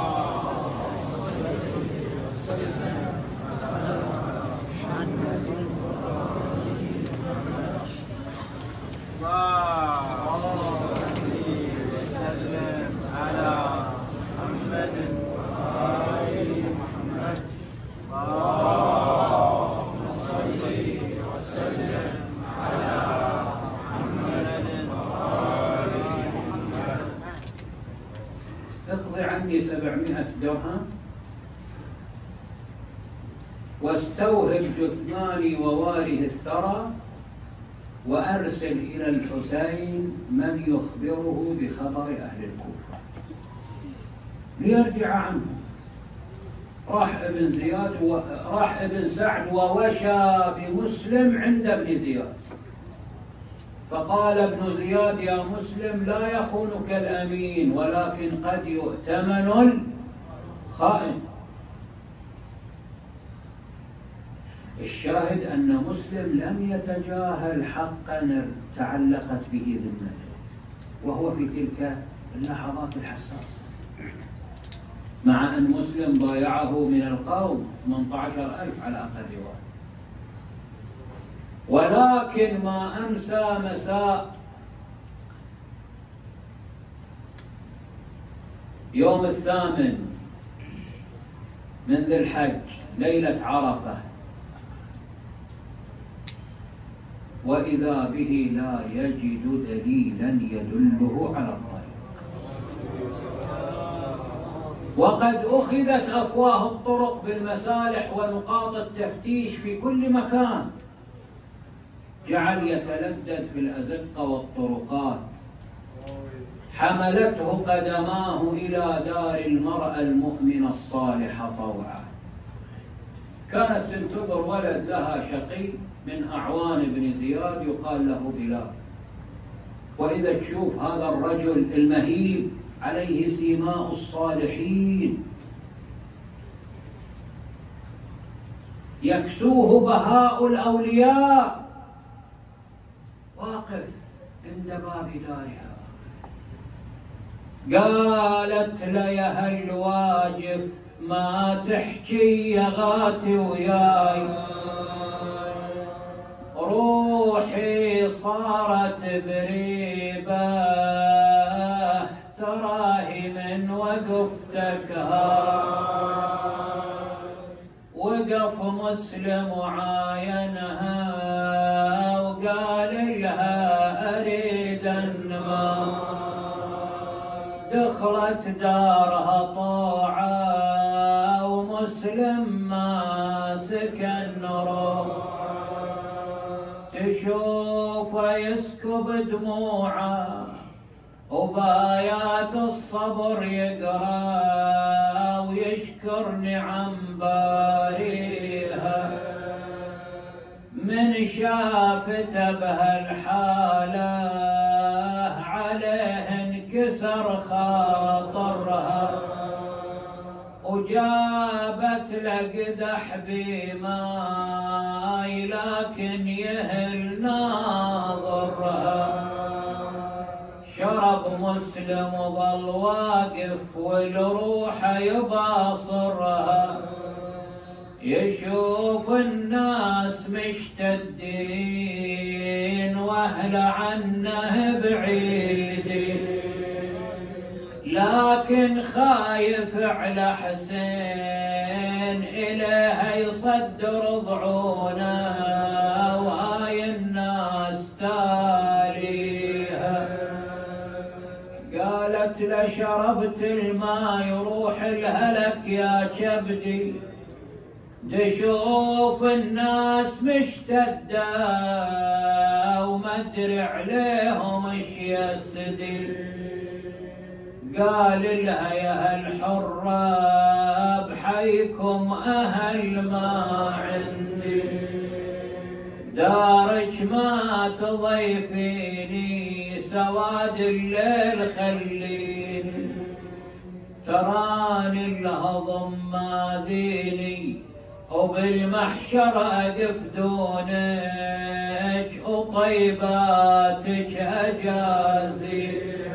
[SPEAKER 1] اقضي عني 700 درهم واستوهب جثماني وواره الثرى، وأرسل إلى الحسين من يخبره بخبر أهل الكوفة ليرجع عنه. راح ابن سعد ووشى بمسلم عند ابن زياد، فقال ابن زياد يا مسلم لا يخونك الأمين ولكن قد يؤتمن الخائن. الشاهد أن مسلم لم يتجاهل حقا تعلقت به ذمته، وهو في تلك اللحظات الحساسة، مع أن مسلم بايعه من القوم 18,000 على أقل رواية. ولكن ما أمسى مساء يوم 8 من ذي الحج ليلة عرفة، وإذا به لا يجد دليلا يدله على الطريق، وقد أخذت أفواه الطرق بالمسالح ونقاط التفتيش في كل مكان. جعل يتلدد في الأزقة والطرقات، حملته قدماه إلى دار المرأة المؤمنة الصالحة طوعا. كانت تنتظر ولد لها شقي من أعوان ابن زياد يقال له بلال، وإذا تشوف هذا الرجل المهيب عليه سيماء الصالحين يكسوه بهاء الأولياء، واقف عند باب دارها. قالت ليها الواجب ما تحكي يا غاتي وياي، روحي صارت بريبة تراهي من وقفتك وقف مسلم وعاينها وقال لها أريد النمو. دخلت دارها طوعا ومسلم ماسك النور، تشوفه يسكب دموعه وبايات الصبر يقرأ ويشكر نعم باريها. من شافته بهالحالة عليه انكسر خاطرها، وجابت لقدح بماي لكن يهل ناظرها. شرب مسلم وظل واقف والروح يباصرها، يشوف الناس مشتدين واهل عنه بعيدين، لكن خايف على حسين إليها يصدر ضعونا وهاي الناس تاليها. قالت لشربت الماء يروح الهلك يا كبدي، تشوف الناس مشتدة وما ادري عليهم ايش يسدي. قال لها يا هالحرة بحيكم أهل ما عندي، دارك ما تضيفيني سواد الليل خليني، تراني الهضم ما ذيني وبالمحشر أقف دونك وطيباتك أجازي.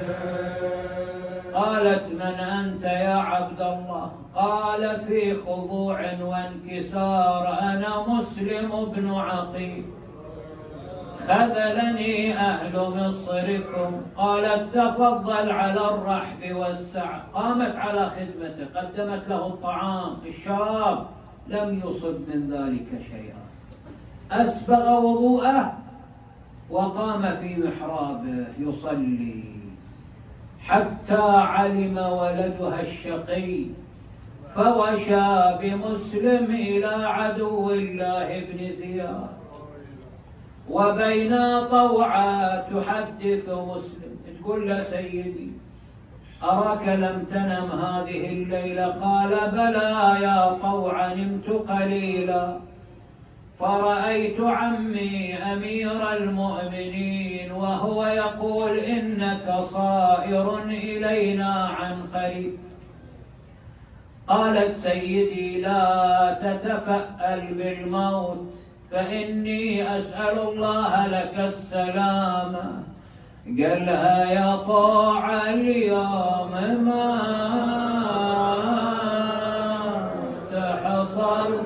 [SPEAKER 1] قالت من أنت يا عبد الله؟ قال في خضوع وانكسار أنا مسلم بن عقيل، خذلني أهل مصركم. قالت تفضل على الرحب والسعة. قامت على خدمته، قدمت له الطعام الشراب، لم يصب من ذلك شيئا. أسبغ وضوءه وقام في محرابه يصلي حتى علم ولدها الشقي فوشى بمسلم إلى عدو الله بن زياد. وبين طوعا تحدث مسلم تقول له سيدي أراك لم تنم هذه الليلة؟ قال بلى يا طوعا نمت قليلا، فرأيت عمي أمير المؤمنين وهو يقول إنك صائر إلينا عن قريب. قالت سيدي لا تتفأل بالموت فإني أسأل الله لك السلامة. قال لها يا طاعة اليوم ما تحصل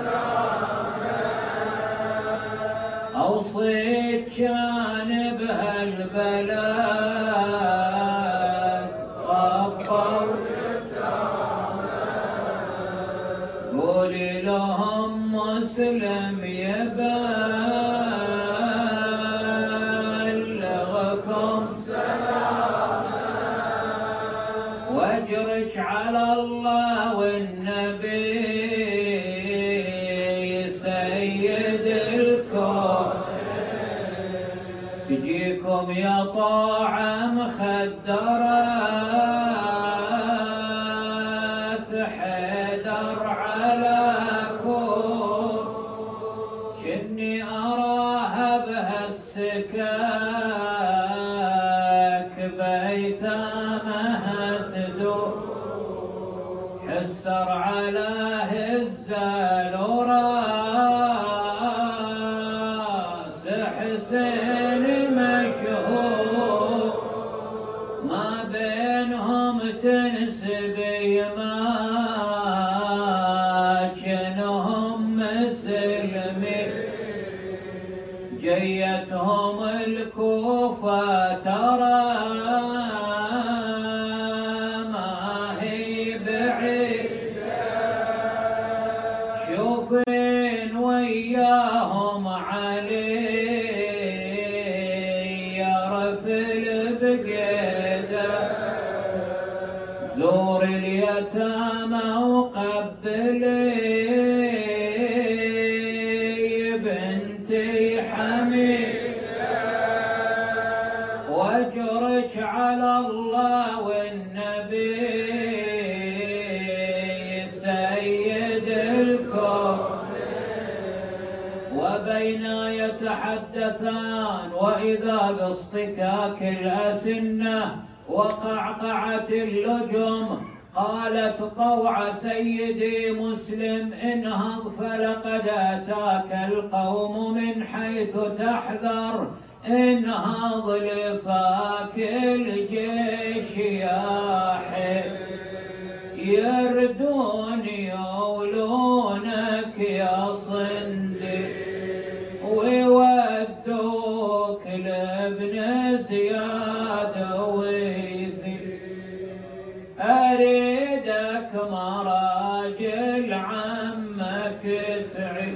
[SPEAKER 1] أوصيت كان بهالبلد طبر، قولي لهم مسلم يبلغكم واجرك على الله والنبي سيد الكون، تجيكم يا طاعة مخدرات حيدر على كون، شني أراها بهالسكاك بيتامها تدور، حسر على هزال وراس حسين مشهور، ما بينهم تنسبي ما كانهم مسلمين. جيتهم الكوفة ترى ما هي بعيدة، شوفين وياهم علي يرفل بقيده، زور اليتامى وقبلي بنتي حميدة، واجرك على الله والنبي سيد الكون. وبين يتحدثان وإذا باصطكاك الأسنة وقعقعة اللجم. قالت طوع سيدي مسلم انهض فلقد أتاك القوم من حيث تحذر، انهض لفاك الجيش يا حي، يردون يولونك يا صندي ويودوك لابن زياد ويثي. مراجل عمك تعب،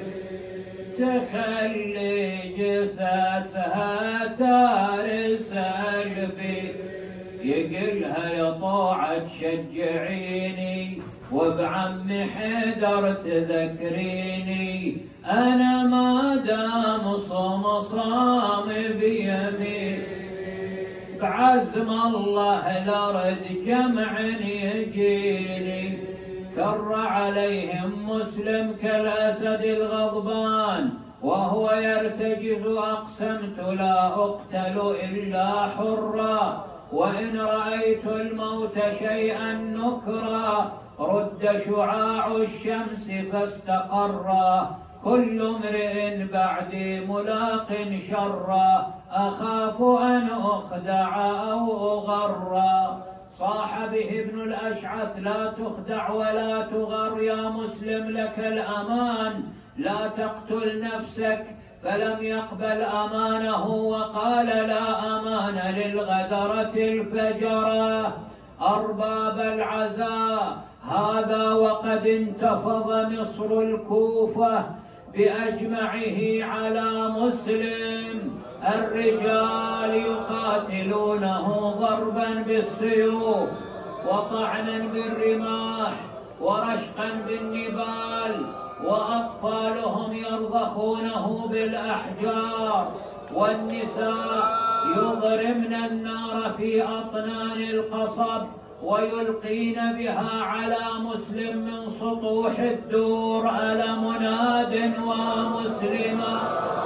[SPEAKER 1] تخلي جثثها ترسل بي، يقلها يا طوعة تشجعيني وبعم حيدر تذكريني، أنا ما دام صمصام بيمين، بعزم الله لرد جمع يجيني، كر عليهم مسلم كالأسد الغضبان وهو يرتجز، أقسمت لا أقتل إلا حرا، وإن رأيت الموت شيئا نكرا، رد شعاع الشمس فاستقرا، كل امرئ بعدي ملاق شرا، أخاف أن أخدع أو أغرا. صاح به ابن الأشعث لا تخدع ولا تغر، يا مسلم لك الأمان، لا تقتل نفسك، فلم يقبل أمانه وقال لا أمان للغدرة الفجرة. أرباب العزاء، هذا وقد انتفض مصر الكوفة بأجمعه على مسلم، الرجال يقاتلونه ضربا بالسيوف وطعنا بالرماح ورشقا بالنبال، وأطفالهم يرضخونه بالأحجار، والنساء يضرمن النار في أطنان القصب ويلقين بها على مسلم من سطوح الدور، ألا مناد ومسلما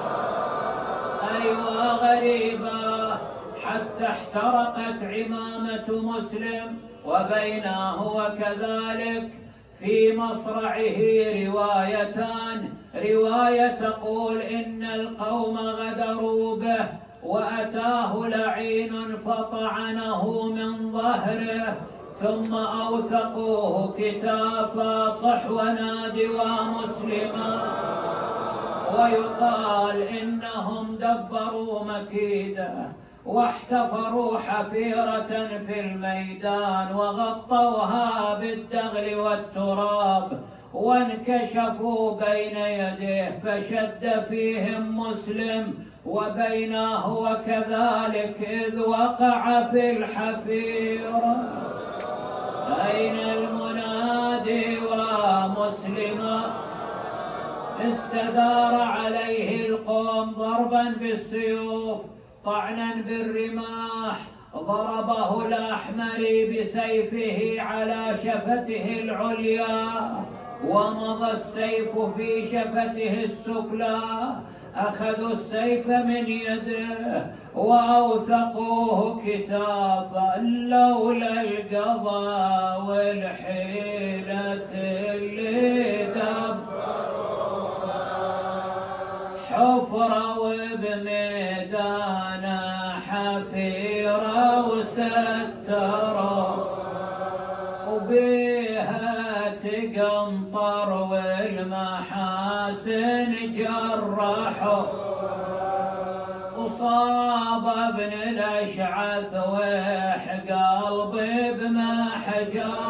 [SPEAKER 1] أيوا غريبا، حتى احترقت عمامة مسلم، وبينه وكذلك في مصرعه روايتان، رواية تقول إن القوم غدروا به وأتاه لعين فطعنه من ظهره، ثم أوثقوه كتافا صحو نادي ومسلما، ويقال إنهم دبروا مكيده واحتفروا حفيرة في الميدان وغطوها بالدغل والتراب، وانكشفوا بين يديه فشد فيهم مسلم، وبينه وكذلك إذ وقع في الحفيرة. أين المنادي ومسلما؟ استدار عليه القوم ضربا بالسيوف طعنا بالرماح، ضربه الأحمري بسيفه على شفته العليا، ومضى السيف في شفته السفلى، أخذوا السيف من يده وأوثقوه كتافا، لولا القضاء والحيلة اللي دبروها، حفرة وبميدان حفيرة وستروا، وبيها تقنطر والمحاسن جرحوا، وصاب ابن الأشعث ويح قلبي بمحجر،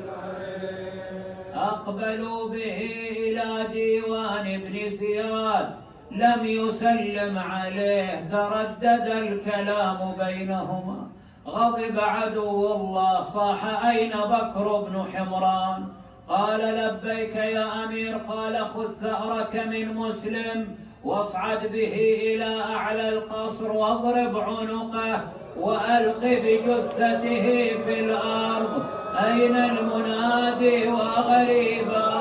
[SPEAKER 1] أقبلوا به إلى ديوان ابن زياد، لم يسلم عليه، تردد الكلام بينهما، غضب عدو الله، صاح أين بكر بن حمران؟ قال لبيك يا أمير. قال خذ ثأرك من مسلم واصعد به إلى أعلى القصر واضرب عنقه وألق بجثته في الأرض. أين المنادي وغريبا؟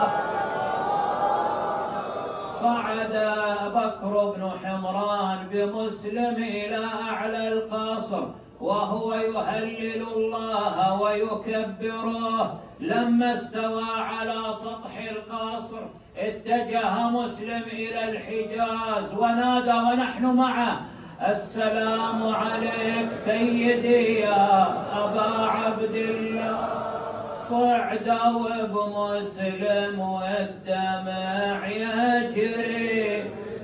[SPEAKER 1] صعد بكر بن حمران بمسلم إلى أعلى القصر وهو يهلل الله ويكبره. لما استوى على سطح القصر اتجه مسلم إلى الحجاز ونادى ونحن معه: السلام عليك سيدي يا أبا عبد الله. صعدوا بمسلم والدمع يجري،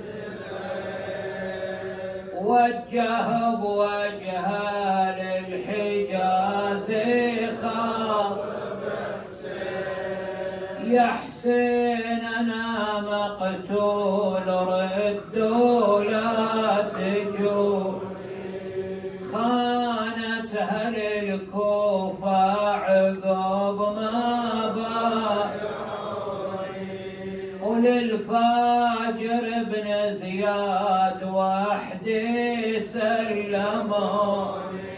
[SPEAKER 1] وجه بوجهه للحجاز خاطب السيف. يا حسين أنا مقتول ردوا لا تجوا، خانت أهل الكوفة عقب ما بايعوني، وللفاجر بن زياد وحدي سلموني،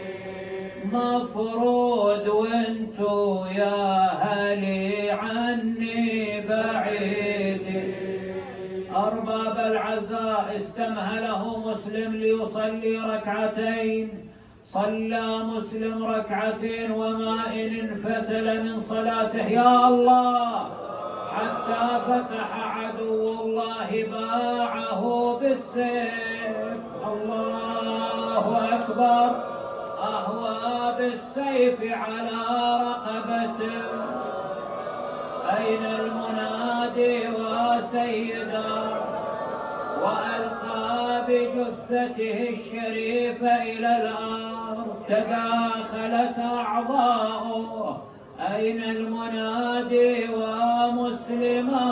[SPEAKER 1] مفروض وانتو يا هلي عني بعيد. أرباب العزاء استمهله مسلم ليصلي ركعتين، صلى مسلم ركعتين وما إن انفتل من صلاته يا الله حتى فتح عدو الله باعه بالسيف. الله أكبر، أهوى بالسيف على رقبته. أين المنادي وسيدا؟ وألقى بجثته الشريفة إلى الأرض، تداخلت أعضاؤه. أين المنادي ومسلما؟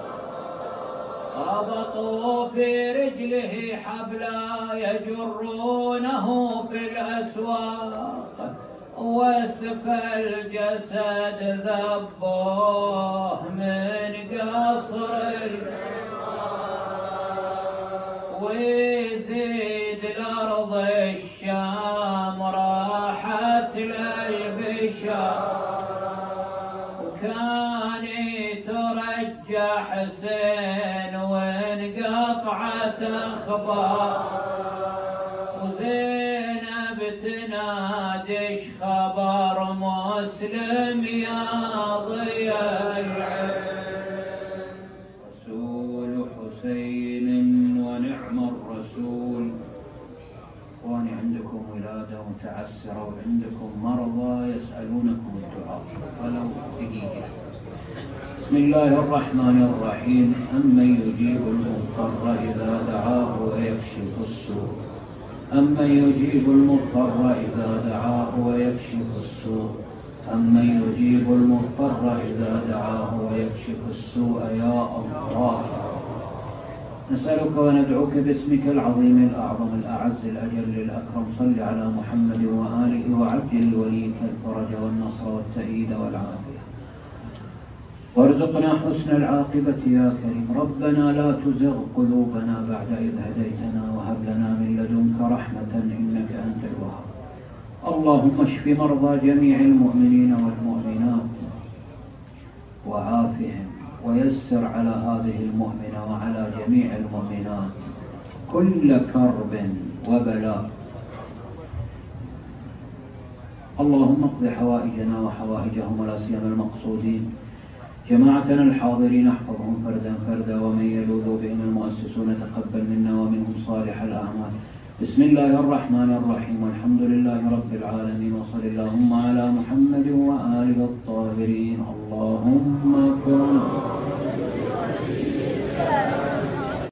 [SPEAKER 1] ربطوا في رجله حبلا يجرونه في الأسواق، واسفل الجسد ذبوه من قصر ويزيد الأرض الشام راحت للبشار، وكان يترجى حسين وانقطعت أخبار، وزينب تنادش خبر مسلم يا ضياء العين. رسول حسين ونعم الرسول. اخواني عندكم ولادة متعسرة وعندكم مرضى يسألونكم الدعاء، فلو دقيقة. بسم الله الرحمن الرحيم. أمن يجيب المضطر إذا دعاه ويكشف السوء، أمن يجيب المضطر إذا دعاه ويكشف السوء، أمن يجيب المضطر إذا دعاه ويكشف السوء يا الله. نسألك وندعوك باسمك العظيم الأعظم الأعز الأجل الأكرم، صل على محمد وآله وعجل لوليك الفرج والنصر والتأييد والعافية، وارزقنا حسن العاقبة يا كريم. ربنا لا تزغ قلوبنا بعد إذ هديتنا وهب لنا من لدنك رحمة إنك أنت الوهاب. اللهم اشف مرضى جميع المؤمنين والمؤمنات وعافهم، ويسر على هذه المؤمنة وعلى جميع المؤمنات كل كرب وبلاء. اللهم اقض حوائجنا وحوائجهم ولا سيما المقصودين. جماعتنا الحاضرين احفظهم فردا فردا، ومن يلوذ بهم المؤسسون تقبل منا ومنهم صالح الأعمال. بسم الله الرحمن الرحيم، والحمد لله رب العالمين، وصل اللهم على محمد وآله الطاهرين. اللهم كن